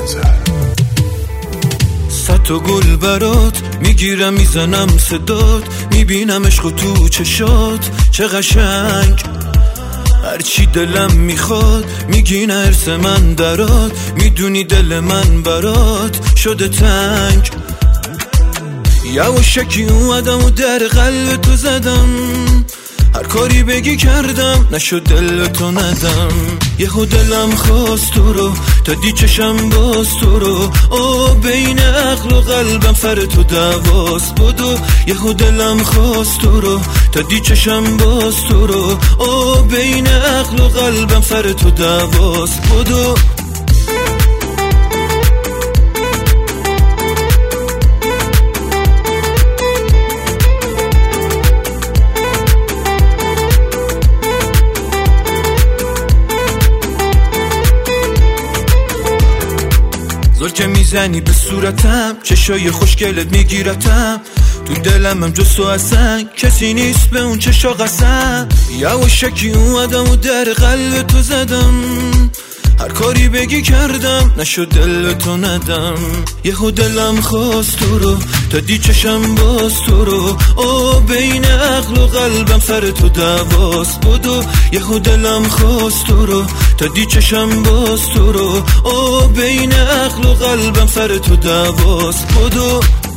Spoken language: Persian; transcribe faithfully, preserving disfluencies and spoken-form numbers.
صد تا گل برات میگیرم میزنم صدات، میبینم عشق تو چشات چه قشنگ. هرچی دلم میخواد میگی نه ارس من درات، میدونی دل من برات شده تنگ. یواشکی اومدم و در قلب تو زدم، هر کاری بگی کردم نشد دل تو ندم. یهو دلم خواست تو رو تا دی چشم باز تو رو، او بین عقل و قلبم سر تو دعواست بدو. یهو دلم خواست تو رو تا دی چشم باز تو رو، او بین عقل و قلبم سر تو دعواست بدو. زل که میزنی به صورتم، چشای خوشگلت میگیرتم، تو دلم هم جز تو اصلا کسی نیست به اون چشا قسم. یواشکی اومدم و در قلب تو زدم، هر کاری بگی کردم نشد دل تو ندم. یهو دلم خواست تو رو تا دی چشم باز تو رو، او بین عقل و قلبم سر تو دعواست بدو. یهو دلم خواست تو رو تا دی چشم باز تو رو، او بین عقل و قلبم سر تو دعواست بدو.